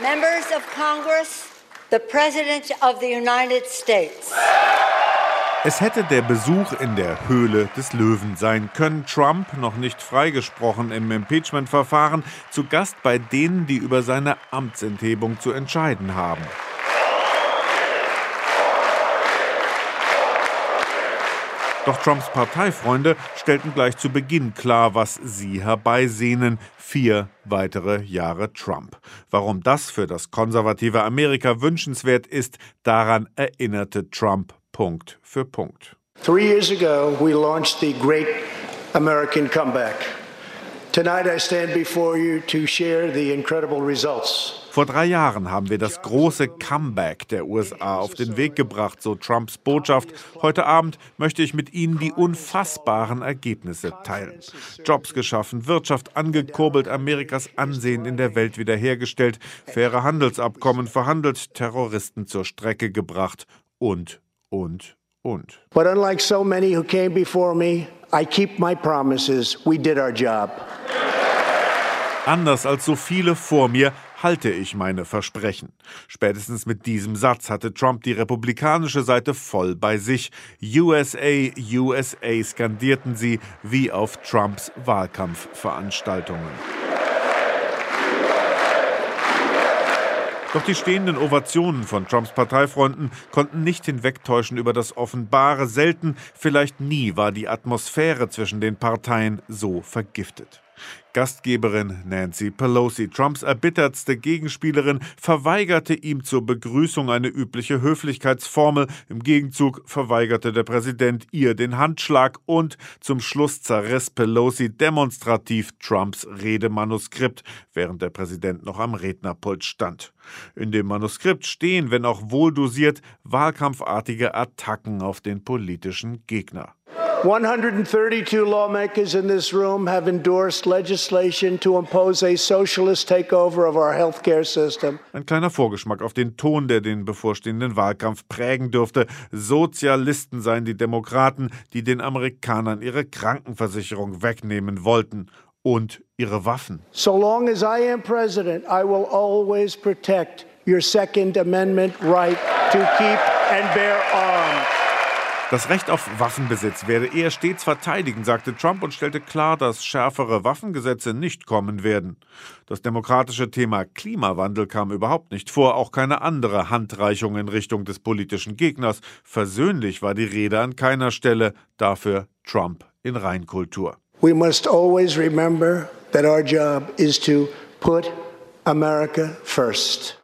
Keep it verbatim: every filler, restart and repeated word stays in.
Members of Congress, the President of the United States. Es hätte der Besuch in der Höhle des Löwen sein können. Trump, noch nicht freigesprochen im Impeachment-Verfahren, zu Gast bei denen, die über seine Amtsenthebung zu entscheiden haben. Doch Trumps Parteifreunde stellten gleich zu Beginn klar, was sie herbeisehnen: vier weitere Jahre Trump. Warum das für das konservative Amerika wünschenswert ist, daran erinnerte Trump Punkt für Punkt. Three years ago, we launched the Great American Comeback. Tonight I stand before you to share the incredible results. Vor drei Jahren haben wir das große Comeback der U S A auf den Weg gebracht, so Trumps Botschaft. Heute Abend möchte ich mit Ihnen die unfassbaren Ergebnisse teilen. Jobs geschaffen, Wirtschaft angekurbelt, Amerikas Ansehen in der Welt wiederhergestellt, faire Handelsabkommen verhandelt, Terroristen zur Strecke gebracht und, und, und. But unlike so many who came before me, I keep my promises. We did our job. Anders als so viele vor mir halte ich meine Versprechen. Spätestens mit diesem Satz hatte Trump die republikanische Seite voll bei sich. U S A, U S A skandierten sie wie auf Trumps Wahlkampfveranstaltungen. Doch die stehenden Ovationen von Trumps Parteifreunden konnten nicht hinwegtäuschen über das Offenbare. Selten, vielleicht nie, war die Atmosphäre zwischen den Parteien so vergiftet. Gastgeberin Nancy Pelosi, Trumps erbittertste Gegenspielerin, verweigerte ihm zur Begrüßung eine übliche Höflichkeitsformel. Im Gegenzug verweigerte der Präsident ihr den Handschlag und zum Schluss zerriss Pelosi demonstrativ Trumps Redemanuskript, während der Präsident noch am Rednerpult stand. In dem Manuskript stehen, wenn auch wohldosiert, wahlkampfartige Attacken auf den politischen Gegner. one hundred thirty-two lawmakers in this room have endorsed legislation to impose a socialist takeover of our healthcare system. Ein kleiner Vorgeschmack auf den Ton, der den bevorstehenden Wahlkampf prägen dürfte. Sozialisten seien die Demokraten, die den Amerikanern ihre Krankenversicherung wegnehmen wollten. Und ihre Waffen. So long as I am president, I will always protect your Second Amendment right to keep and bear arms. Das Recht auf Waffenbesitz werde er stets verteidigen, sagte Trump und stellte klar, dass schärfere Waffengesetze nicht kommen werden. Das demokratische Thema Klimawandel kam überhaupt nicht vor, auch keine andere Handreichung in Richtung des politischen Gegners. Versöhnlich war die Rede an keiner Stelle, dafür Trump in Reinkultur. We must always remember that our job is to put America first.